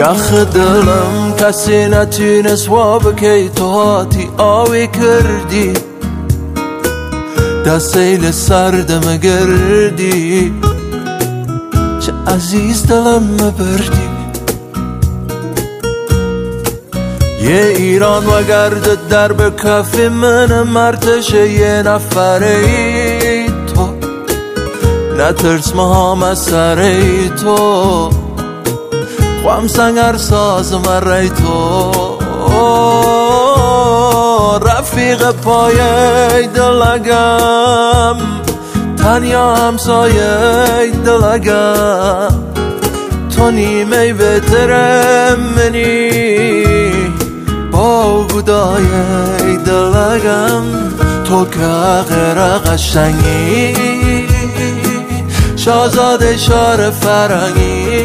نخ دلم کسی نتونست وا بکی تو هاتی آوی کردی دستیل سردم گردی چه عزیز دلم مبردی یه ایران و گرد در به کف من مرتش یه نفره تو نترس مهام از سره تو خوام سنگر ساز مره تو رفیق پایه دلگم تنیا همسایه دلگم تو نیمه بهتره منی با گدای دلگم تو که غیر قشنگی شاهزاده شهر فرنگی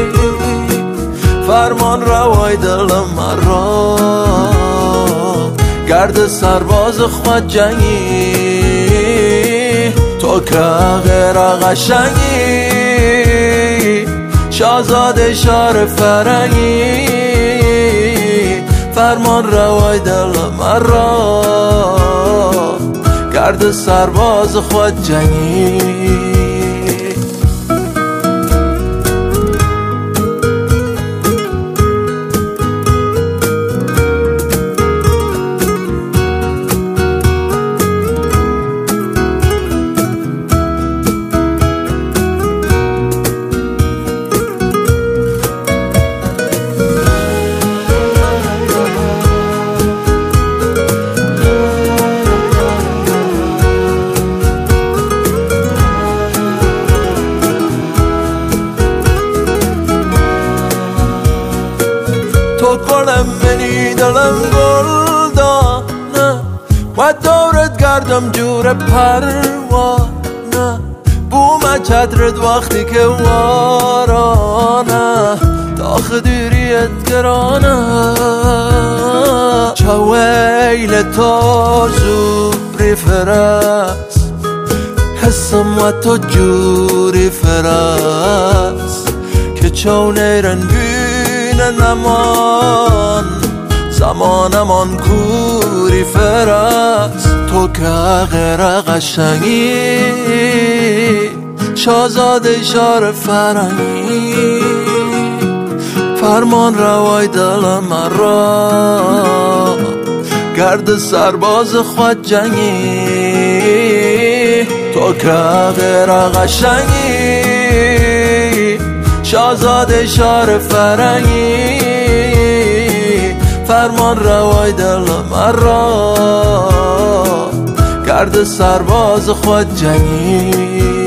فرمان روای دلم مرا گرد سرباز خود جنگی تو که غیر قشنگی شاهزاده شهر فرنگی فرمان روای دلم مرا گرد سرباز خود جنگی تو گلم منی دلم گل دانه و دورت گردم جور پروانه بوم چترت وقتی که وارانه داخ دوریت گرانه چه ویل تو زوری فرس حسم و تو جوری فرس که چونه رنگین نمان زمانمان کوری فرست تو که غیر قشنگی شاهزاده شهر فرنگی فرمان روای دل مرا گرد سرباز خود جنگی تو که غیر قشنگی شاهزاده شهر فرنگی فرمان روای دل مرا گرد سرباز خود جنگی